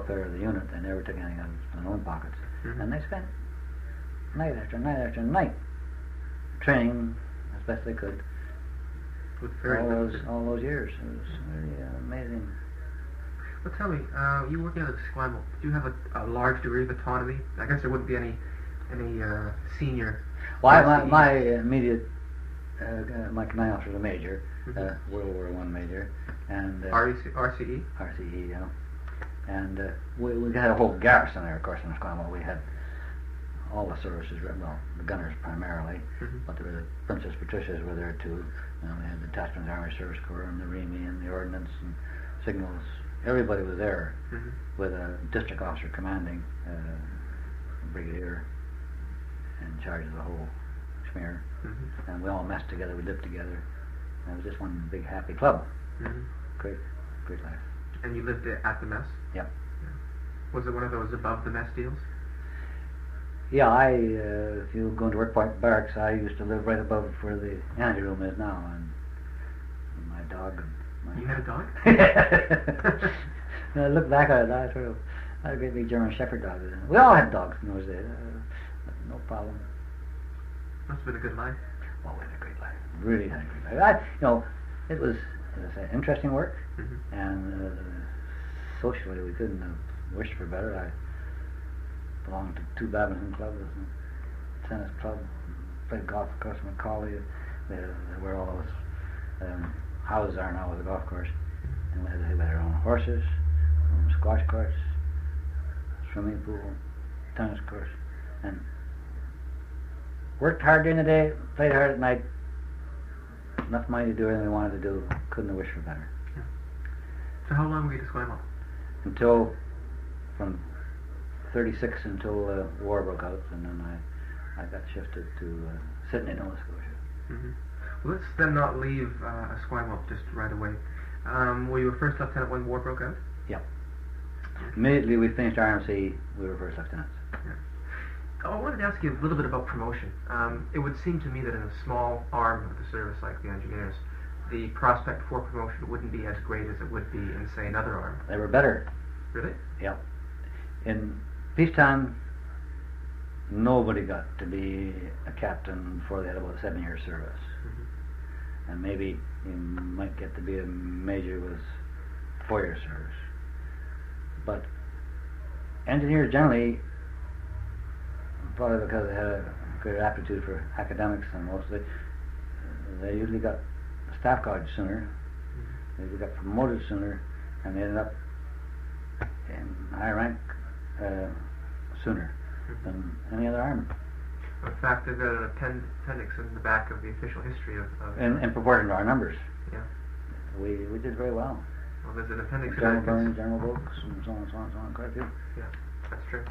welfare of the unit. They never took anything out of their own pockets. Mm-hmm. And they spent night after night after night training as best they could With very all those years. It was really amazing. Well, tell me, you working at Esquimalt, do you have a large degree of autonomy? I guess there wouldn't be any senior... Well, my immediate, my commanding officer was a major, Mm-hmm. World War I major, and RCE? RCE, yeah. And we had a whole garrison there, of course, in Esquimalt. We had all the services, well, the gunners primarily, Mm-hmm. but there were the Princess Patricias were there too. We had the Detachment Army Service Corps and the REME and the Ordnance and Signals. Everybody was there Mm-hmm. with a district officer commanding, brigadier, in charge of the whole schmear. Mm-hmm. And we all messed together, we lived together. And it was just one big happy club. Mm-hmm. Great life. And you lived at the mess? Yep. Yeah. Was it one of those above the mess deals? Yeah, if you go into Work Point Barracks, I used to live right above where the ante room is now, and my dog. You had a dog? I look back at it, I had a great big German Shepherd dog. We all had dogs in those days, no problem. Must have been a good life. Oh, we had a great life. Really had a great life. It was, as I say, interesting work, Mm-hmm. and socially we couldn't have wished for better. I belonged to two badminton clubs, a tennis club, played golf, of course, Macaulay, where all those houses are now with a golf course. And we had our own horses, our own squash courts, swimming pool, tennis course, and worked hard during the day, played hard at night. Enough money to do everything we wanted to do. Couldn't have wished for better. Yeah. So how long were you at Esquimalt? Until, from 36 until war broke out, and then I got shifted to Sydney, Nova Scotia. Mm-hmm. Well, let's then not leave Esquimalt just right away. Were you a first lieutenant when war broke out? Yep. Immediately we finished RMC, we were first lieutenants. Yeah. I wanted to ask you a little bit about promotion. It would seem to me that in a small arm of the service like the engineers, the prospect for promotion wouldn't be as great as it would be in, say, another arm. They were better. Really? Yep. In peacetime, nobody got to be a captain before they had about a 7-year service. Mm-hmm. And maybe you might get to be a major with 4-year service. But engineers generally, probably because they had a greater aptitude for academics than most, they usually got a staff college sooner, they usually got promoted sooner, and they ended up in high rank sooner than any other army. In fact, they've got an appendix in the back of the official history of in proportion to our numbers. Yeah. We did very well. Well, there's an appendix in General that. Burns, General Wilkes, and so on, so on, so on, quite a few. Yeah, that's true.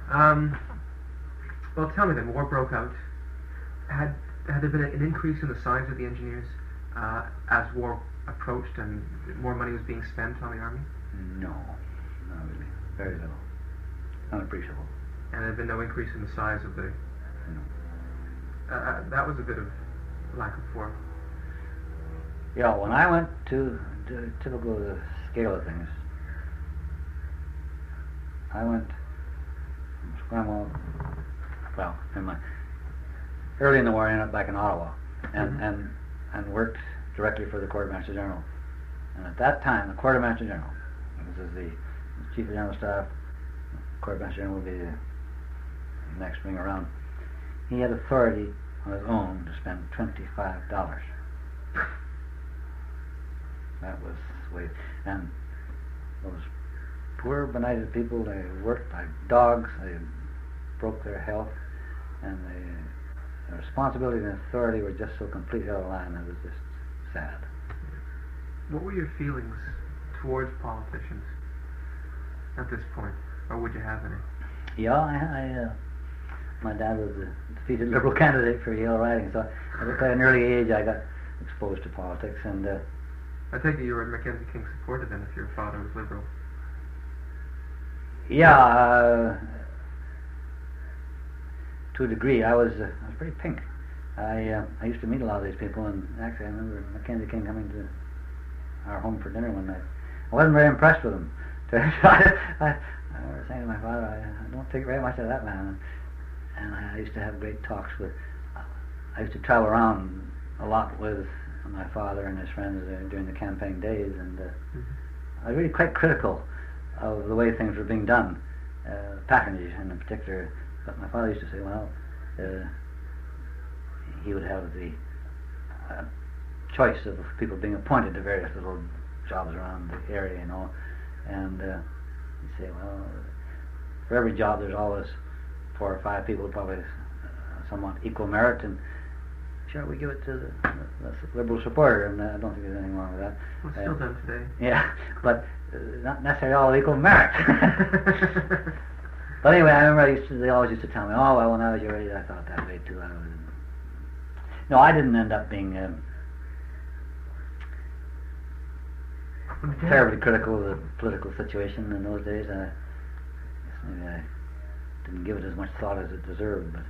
Well, tell me then, war broke out. Had there been an increase in the size of the engineers as war approached and more money was being spent on the army? No, not really. Very little. Unappreciable. And there had been no increase in the size of the... No. That was a bit of lack of form. Yeah, when I went to typical the scale of things, I went from Esquimalt, well, early in the war I ended up back in Ottawa, and worked directly for the Quartermaster General. And at that time, the Quartermaster General, this is the Chief of General Staff, Quartermaster General would be the next ring around, he had authority on his own to spend $25. That was the way. And those poor, benighted people, they worked like dogs, they broke their health, and their responsibility and authority were just so completely out of line, it was just sad. What were your feelings towards politicians at this point, or would you have any? Yeah, my dad was a defeated Liberal candidate for Yale riding, so at quite an early age I got exposed to politics, and I take it you were a Mackenzie King supporter then, if your father was Liberal. Yeah, to a degree. I was pretty pink. I used to meet a lot of these people, and actually I remember Mackenzie King coming to our home for dinner one night. I wasn't very impressed with him. I remember saying to my father, I don't think very much of that man. And I used to have great talks with. I used to travel around a lot with my father and his friends during the campaign days, and I was really quite critical of the way things were being done, patronage in particular. But my father used to say, well, he would have the choice of people being appointed to various little jobs around the area, you know, and he'd say, well, for every job there's always 4 or 5 people probably somewhat equal merit, and sure, we give it to the Liberal supporter, and I don't think there's anything wrong with that. Well, it's still done today. Yeah, but not necessarily all equal merit. But anyway, I remember they always used to tell me, oh, well, when I was your age, I thought that way too. No, I didn't end up being terribly critical of the political situation in those days. I guess maybe I didn't give it as much thought as it deserved, but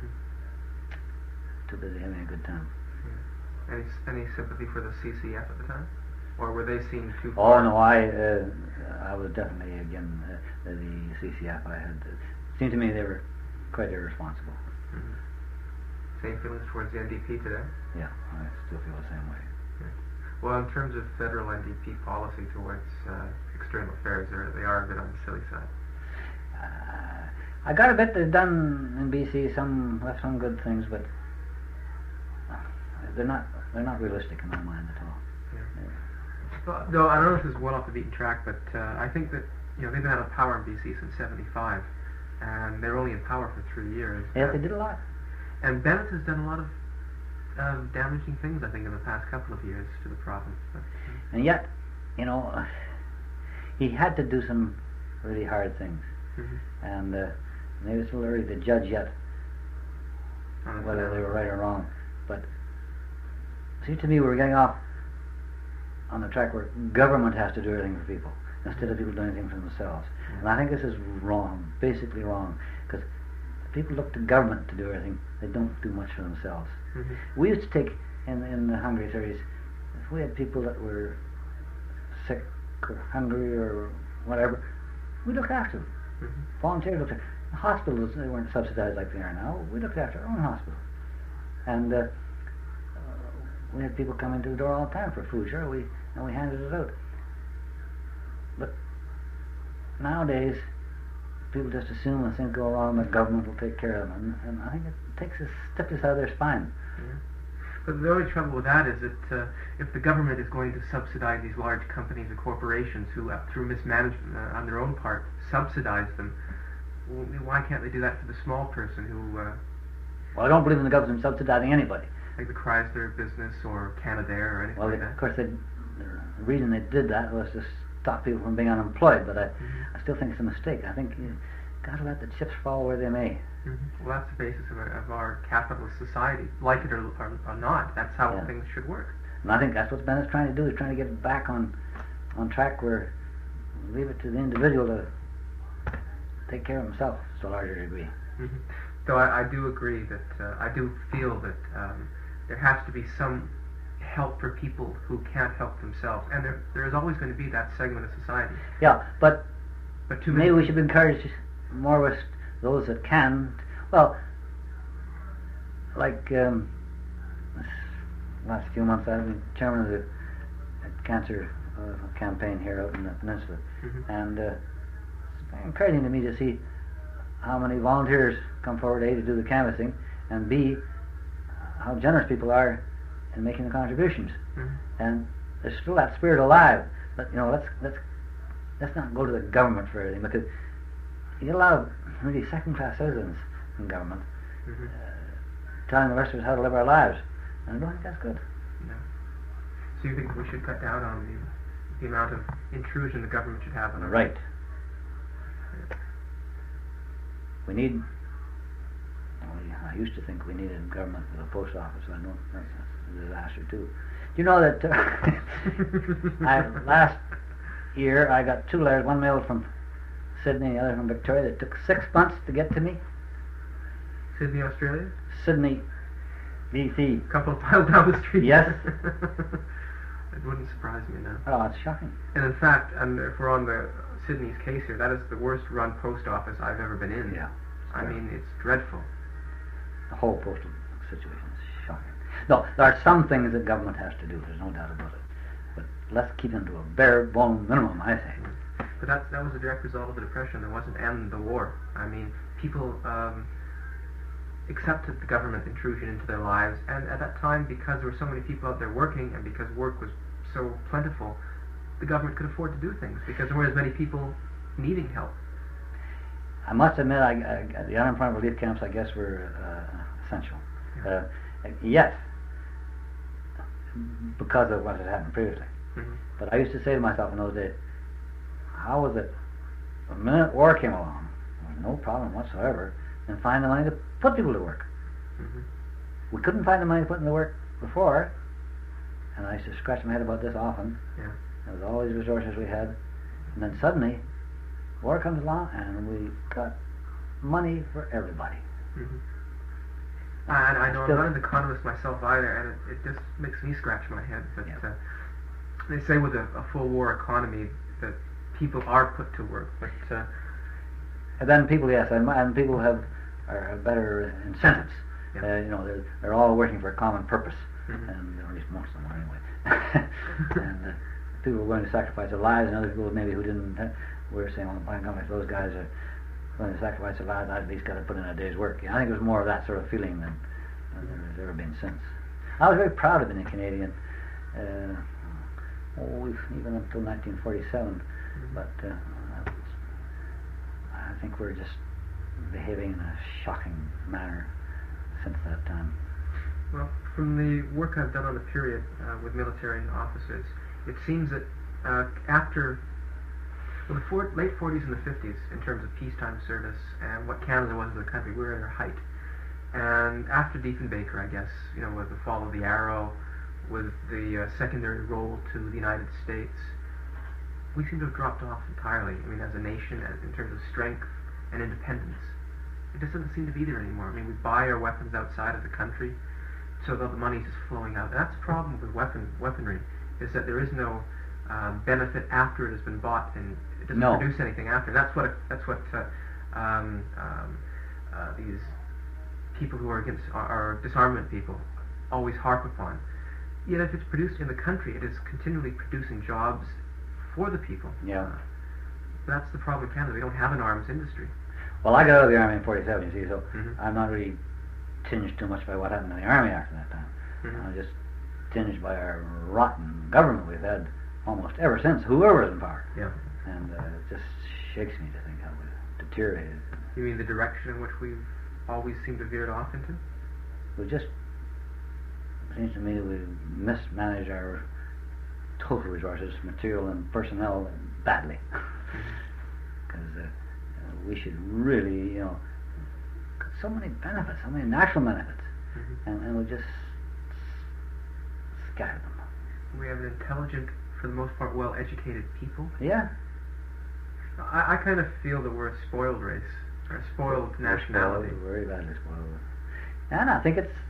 too busy having a good time. Any sympathy for the CCF at the time, or were they seen too Oh far? no, I was definitely again the CCF. I had it seemed to me they were quite irresponsible. Same feelings towards the NDP today? Yeah, I still feel the same way. Well, in terms of federal NDP policy towards external affairs, they are a bit on the silly side. I got a bit they've done in BC, left some good things, but they're not realistic in my mind at all. Well, no, I don't know if this is well off the beaten track, but I think that they've been out of power in BC since '75, and they're only in power for 3 years. Yeah, they did a lot. And Bennett has done a lot of damaging things, I think, in the past couple of years to the province. But, and yet, he had to do some really hard things, and maybe it's a little early to judge yet whether they were right or wrong. But it seems to me we're getting off on the track where government has to do everything for people instead of people doing anything for themselves. And I think this is wrong, basically wrong, because people look to government to do everything. They don't do much for themselves. We used to take, in the Hungry 30s, if we had people that were sick or hungry or whatever, we looked after them. Volunteers looked after them. The hospitals, they weren't subsidized like they are now. We looked after our own hospital. And we had people come into the door all the time for food, sure, and we handed it out. But nowadays, people just assume when things go wrong, the government will take care of them, and I think it takes a stiff out of their spine. But the only trouble with that is that if the government is going to subsidize these large companies or corporations who, through mismanagement on their own part, subsidize them, why can't they do that for the small person who... Well, I don't believe in the government subsidizing anybody. Like the Chrysler business or Canadair or anything like that. Of course, the reason they did that was to stop people from being unemployed, but I still think it's a mistake. I think you've got to let the chips fall where they may. Well, that's the basis of our capitalist society. Like it or not, that's how things should work. And I think that's what Bennett's trying to do, is trying to get it back on track where leave it to the individual to take care of himself to a larger degree. So I do agree that I do feel that there has to be some help for people who can't help themselves, and there is always going to be that segment of society. Yeah, but too maybe we should encourage more with those that can. Well, like this last few months, I've been chairman of the cancer campaign here out in the peninsula, and it's very encouraging to me to see how many volunteers come forward, A, to do the canvassing, and B, how generous people are in making the contributions. And there's still that spirit alive. But let's not go to the government for everything, because you get a lot of really second-class citizens in government telling the rest of us how to live our lives, and I don't think that's good. No. So you think we should cut down on the amount of intrusion the government should have on our right? We need. I used to think we needed government for the post office. I know that's a disaster too. Do you know that last year I got 2 letters, one mailed from Sydney, the other from Victoria, that took 6 months to get to me. Sydney, Australia? Sydney, BC. A couple of miles down the street. Yes. It wouldn't surprise me now. Oh, it's shocking. And in fact, and if we're on the Sydney's case here, that is the worst run post office I've ever been in. Yeah. I mean, it's dreadful. The whole postal situation is shocking. No, there are some things that government has to do, there's no doubt about it. But let's keep them to a bare bone minimum, I say. But that was a direct result of the Depression. There wasn't, and the war. I mean, people accepted the government intrusion into their lives, and at that time, because there were so many people out there working, and because work was so plentiful, the government could afford to do things, because there weren't as many people needing help. I must admit, the unemployment relief camps, I guess, were essential. Yeah. Yes, because of what had happened previously. Mm-hmm. But I used to say to myself in those days, how was it, the minute war came along, there was no problem whatsoever in finding the money to put people to work. Mm-hmm. We couldn't find the money to put in the work before, and I used to scratch my head about this often. Yeah. There was all these resources we had, and then suddenly, war comes along, and we got money for everybody. Mm-hmm. And I know Still, I'm not an economist myself either, and it just makes me scratch my head. But Yeah. They say with a full war economy that people are put to work, but And then people, yes, and people have better incentives. Yeah. You know, they're all working for a common purpose, Mhm. and or at least most of them are anyway. And people were going to sacrifice their lives, and other people maybe who didn't were saying, well, by God, if those guys are going to sacrifice their lives, I've at least got to put in a day's work. I think it was more of that sort of feeling than there's ever been since. I was very proud of being a Canadian. Even until 1947, but I think we're just behaving in a shocking manner since that time. Well, from the work I've done on the period with military officers, it seems that after the late 40s and the 50s, in terms of peacetime service and what Canada was as a country, we were at our height. And after Diefenbaker, I guess, with the fall of the Arrow, with the secondary role to the United States, we seem to have dropped off entirely. I mean, as a nation, in terms of strength and independence, it just doesn't seem to be there anymore. I mean, we buy our weapons outside of the country, so that the money's just flowing out. And that's the problem with weaponry, is that there is no benefit after it has been bought, and it doesn't produce anything after. That's what these people who are against our disarmament people always harp upon. Yet if it's produced in the country, it is continually producing jobs for the people. Yeah. That's the problem in Canada. We don't have an arms industry. Well, I got out of the Army in 47, you see, so Mhm. I'm not really tinged too much by what happened in the Army after that time. Mhm. I'm just tinged by our rotten government we've had almost ever since, whoever was in power. Yeah. And it just shakes me to think how we've deteriorated. You mean the direction in which we've always seemed to veered off into? We just, it seems to me that we mismanage our total resources, material and personnel, badly. Because we should really, got so many benefits, so many national benefits, and we just scatter them. We have an intelligent, for the most part, well-educated people. Yeah. I kind of feel that we're a spoiled race, or a spoiled nationality. Spoiled, very badly spoiled. And I think it's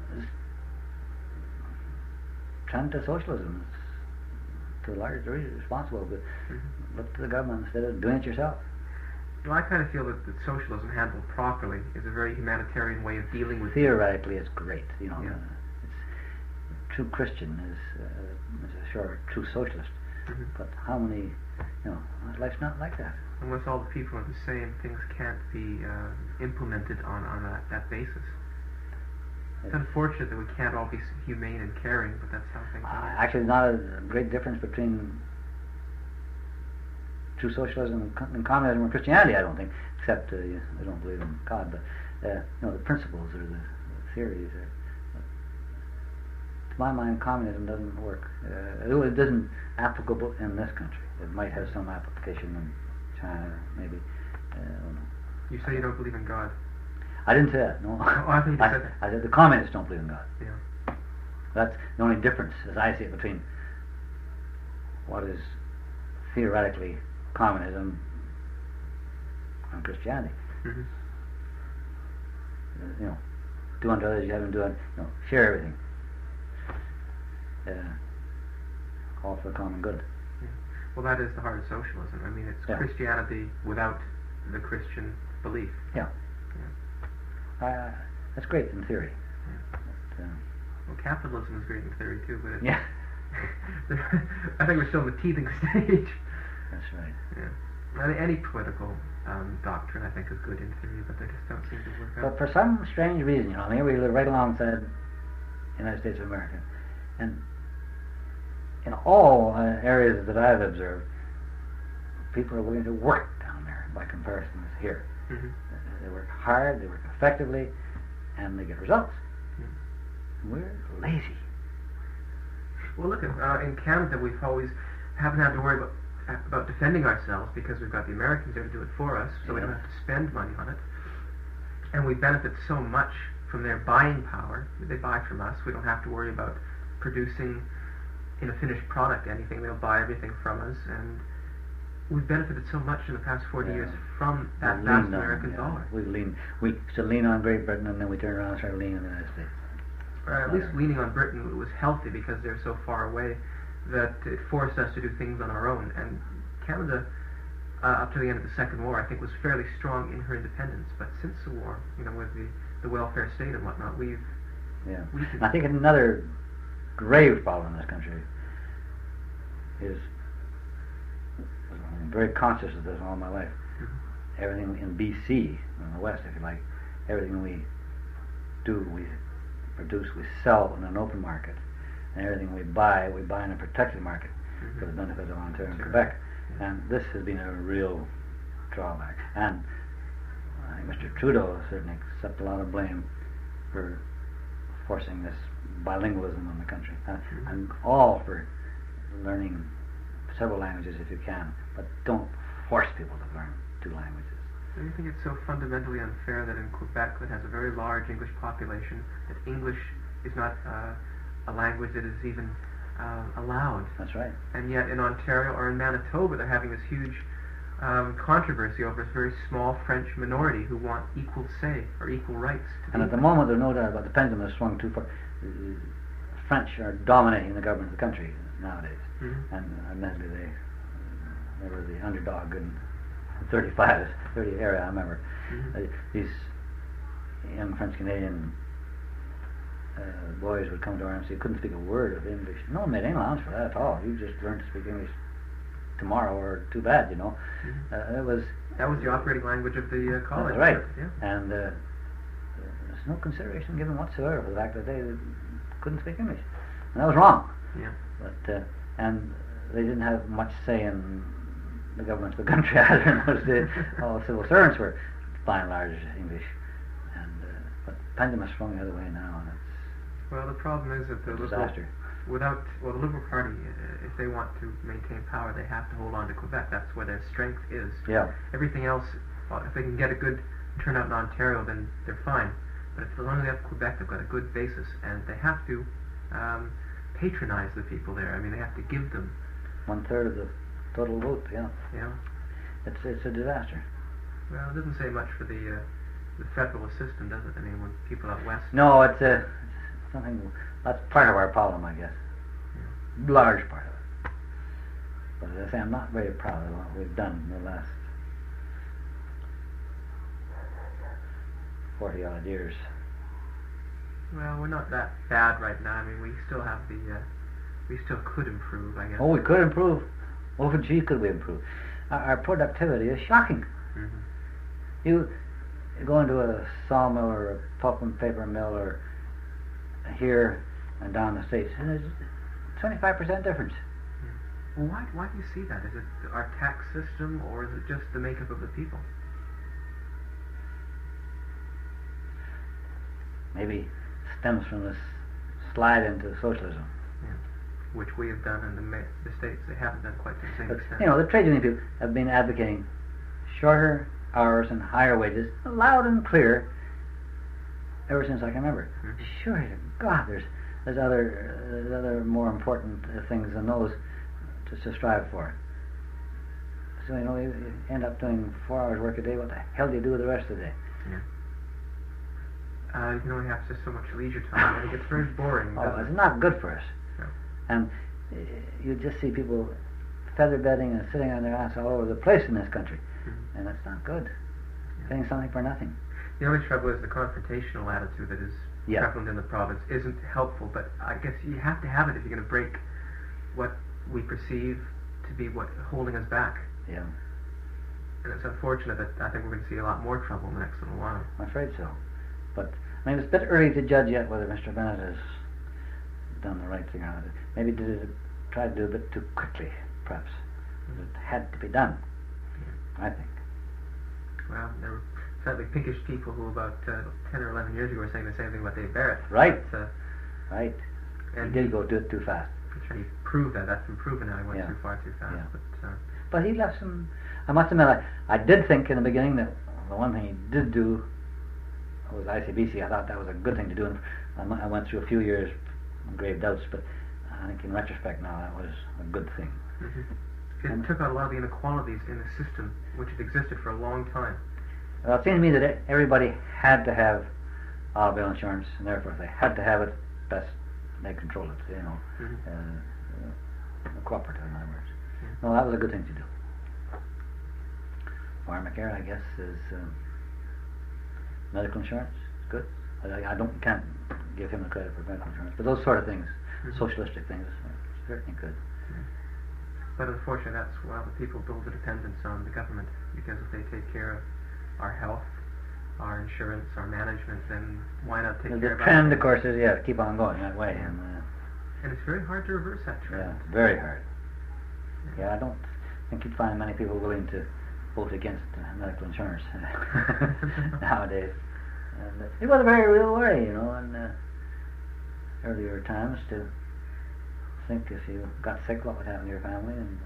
trend to socialism. It's to a large degree responsible, but look to the government instead of doing it yourself. Well, I kind of feel that socialism handled properly is a very humanitarian way of dealing with Theoretically, it's great. Yeah. It's true Christian is sure a true socialist. Mhm. But how many, life's not like that. Unless all the people are the same, things can't be implemented on that basis. It's unfortunate that we can't all be humane and caring, but that's how things are. Actually, not a great difference between true socialism and communism and Christianity, I don't think, except they don't believe in God. But the principles or the theories are. To my mind, communism doesn't work. It isn't applicable in this country. It might have some application in China, maybe. I don't know. You say you don't believe in God. I didn't say that, no. Oh, I think you said that. I said the communists don't believe in God. Yeah. That's the only difference, as I see it, between what is theoretically communism and Christianity. Mm-hmm. Do unto others you haven't done. Share everything. All for the common good. Yeah. Well, that is the heart of socialism. I mean, it's Yeah. Christianity without the Christian belief. Yeah. That's great in theory. But, Well, capitalism is great in theory too, but it's, yeah, I think we're still in the teething stage. that's right. Yeah. Any political doctrine, I think, is good in theory, but they just don't seem to work But out. for some strange reason, you know, here we live right alongside the United States of America, and in all areas that I've observed, people are willing to work down there by comparison with here. Mhm. They work hard, they work effectively, and they get results. Yeah. We're lazy. Well, look, in Canada, we've always haven't had to worry about defending ourselves because we've got the Americans there to do it for us, so we don't Yeah. have to spend money on it. And we benefit so much from their buying power. They buy from us. We don't have to worry about producing in a finished product anything. They'll buy everything from us, and we've benefited so much in the past 40 years from that We vast leaned on, American yeah, dollar. We used to lean on Great Britain, and then we turned around and started leaning on the United States. At least leaning on Britain was healthy because they're so far away that it forced us to do things on our own. And Canada, up to the end of the Second War, I think was fairly strong in her independence. But since the war, you know, with the welfare state and whatnot, we've Yeah. weakened. I think another grave problem in this country is, I'm very conscious of this all my life, everything in BC, in the West, if you like, everything we do, we produce, we sell in an open market, and everything we buy in a protected market for the benefit of Ontario and Quebec. And this has been a real drawback. And I think Mr. Trudeau certainly accepts a lot of blame for forcing this bilingualism on the country. I'm all for learning several languages if you can, but don't force people to learn two languages. Do you think it's so fundamentally unfair that in Quebec, that has a very large English population, that English is not a language that is even allowed? That's right. And yet in Ontario or in Manitoba, they're having this huge controversy over a very small French minority who want equal say or equal rights. And at the moment, there's no doubt about the pendulum has swung too far. The French are dominating the government of the country nowadays, and admittedly they were the underdog in 30 area. I remember these young French Canadian boys would come to RMC, couldn't speak a word of English. No one made any allowance for that at all. You just learned to speak English tomorrow, or too bad, you know. That was the operating language of the college. That's right. Yeah. And there's no consideration given whatsoever for the fact that they couldn't speak English, and that was wrong. Yeah. But and they didn't have much say in the government of the country either. All civil servants were by and large English, and but the pendulum has swung the other way now, and Well, the problem is that the it's a disaster. the Liberal Party, if they want to maintain power, they have to hold on to Quebec. That's where their strength is. Yeah. Everything else, if they can get a good turnout in Ontario, then they're fine. But if as long as they have Quebec, they've got a good basis, and they have to patronize the people there. I mean, they have to give them. 1/3 of the total vote. Yeah. Yeah. It's a disaster. Well, it doesn't say much for the federalist system, does it? I mean, when people out west. No, it's something that's part of our problem, I guess. Large part of it. But as I say, I'm not very proud of what we've done in the last 40 odd years. Well, we're not that bad right now. I mean, we still have we still could improve, I guess. Oh, we could improve. Oh, gee, could we improve? Our productivity is shocking. You go into a sawmill or a pulp and paper mill or here and down the States, and there's 25% difference. Well, why do you see that? Is it our tax system, or is it just the makeup of the people? Maybe stems from this slide into socialism. Which we have done in the States. They haven't done quite to the same But, extent. you know, the trade union people have been advocating shorter hours and higher wages, loud and clear, ever since I can remember. Sure to God, there's other more important things than those to strive for. So, you know, you end up doing 4 hours work a day. What the hell do you do with the rest of the day? You can only have just so much leisure time, and it gets very boring. Oh, it's not good for us. No. And you just see people feather bedding and sitting on their ass all over the place in this country, Mhm. and that's not good. Getting something for nothing. The only trouble is the confrontational attitude that is Yeah. prevalent in the province isn't helpful, but I guess you have to have it if you're going to break what we perceive to be what holding us back. Yeah, And it's unfortunate that I think we're going to see a lot more trouble in the next little while. I'm afraid so. But I mean, it's a bit early to judge yet whether Mr. Bennett has done the right thing or not. Maybe tried to do a bit too quickly, perhaps. It had to be done, I think. Well, there were slightly pinkish people who about 10 or 11 years ago were saying the same thing about Dave Barrett. Right. But, Right. and He did go do it too fast. he proved that. That's been proven now. He went Yeah. too far too fast. Yeah. But But he left some. I must admit, I did think in the beginning that the one thing he did do was ICBC. I thought that was a good thing to do, and I went through a few years of grave doubts, but I think in retrospect now that was a good thing. it And- took out a lot of the inequalities in the system, which had existed for a long time. Well, it seemed to me that everybody had to have automobile insurance, and therefore if they had to have it, best they control it, you know, cooperative, in other words. Well, that was a good thing to do. Pharmacare, I guess, is medical insurance. It's good. Can't give him the credit for medical insurance, but those sort of things, socialistic things, are certainly good. But unfortunately, that's why the people build their dependence on the government, because if they take care of our health, our insurance, our management, then why not take The care of trend, us? of course, is keep on going that way, And it's very hard to reverse that yeah, trend. it's very hard. Yeah, I don't think you'd find many people willing to vote against medical insurance nowadays. And it was a very real worry, you know, in earlier times to think if you got sick, what would happen to your family and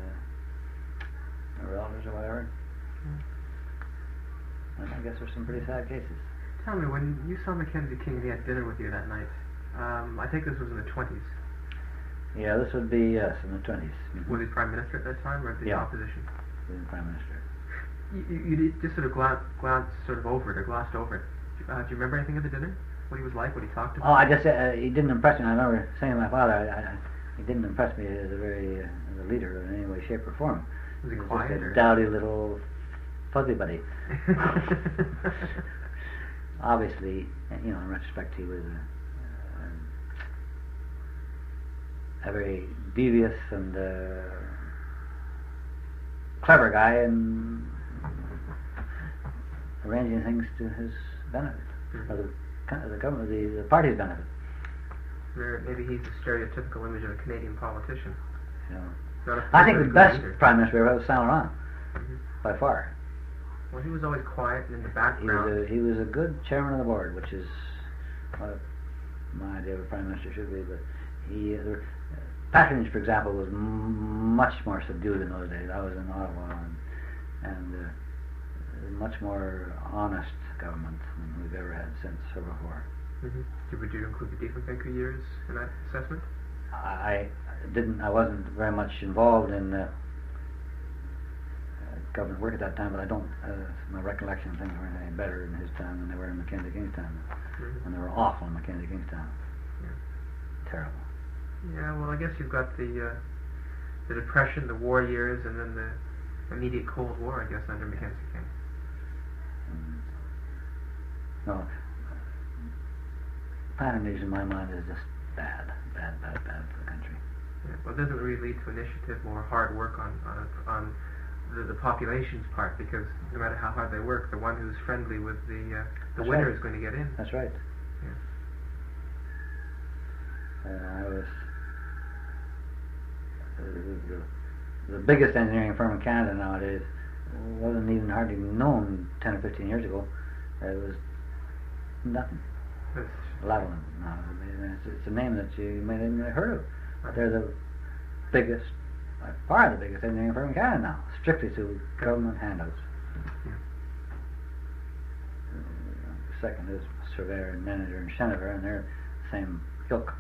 your relatives or whatever. And I guess there's some pretty sad cases. Tell me, when you saw Mackenzie King and he had dinner with you that night, I think this was in the 20s. Yeah, this would be, yes, in the 20s. Was he Prime Minister at that time, or the Yeah. opposition? He was Prime Minister. You did just sort of glanced sort of over it, or glossed over it. Do you remember anything of the dinner? What he was like, what he talked about? Oh, I just he didn't impress me. I remember saying to my father, he didn't impress me as a leader in any way, shape, or form. Was he was quiet, just or? a dowdy little fuzzy buddy. Obviously, you know, in retrospect, he was a very devious and clever guy in arranging things to his benefit, or the government, the party's benefit. Maybe he's a stereotypical image of a Canadian politician. You know. Not a I think the politically best leader. Prime Minister ever was Saint Laurent, Mhm. by far. Well, he was always quiet and in the He background. was a good chairman of the board, which is what my idea of a prime minister should be. But patronage, for example, was much more subdued in those days. I was in Ottawa, and much more honest government than we've ever had since or before. Would you include the Diefenbaker years in that assessment? I wasn't very much involved in government work at that time, but I don't. My recollection of things weren't any better in his time than they were in Mackenzie King's time, and they were awful in Mackenzie King's time. Yeah. Terrible. Yeah, well, I guess you've got the Depression, the war years, and then the immediate Cold War, I guess, under Mackenzie King. No, patronage in my mind is just bad for the country. Yeah, well, it doesn't really lead to initiative or hard work on the population's part, because no matter how hard they work, the one who's friendly with the That's winner right. is going to get in. That's right. Yeah. I was the biggest engineering firm in Canada nowadays wasn't even hardly known 10 or 15 years ago. It was nothing. That's, Lavalin now. It's a name that you may have never heard of. But they're the biggest, by far the biggest engineering firm in Canada now, strictly to government handouts. Yeah. The second is Surveyor and Manager and Shenaver, and they're the same ilk.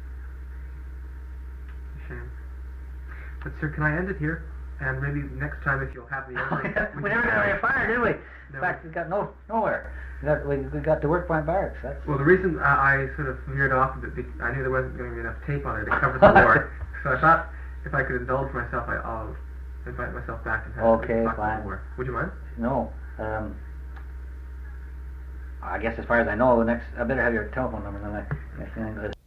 shame. But sir, can I end it here? And maybe next time, if you'll have me over, We never got very far, did we? No. In fact, we got nowhere. We got to Work Point Barracks. That's Well, the reason I sort of veered off a bit, I knew there wasn't going to be enough tape on it to cover the war. So I thought if I could indulge myself, I'll invite myself back and have Okay, talk about fine. it more. Would you mind? No. I guess as far as I know, next I better have your telephone number. Then I think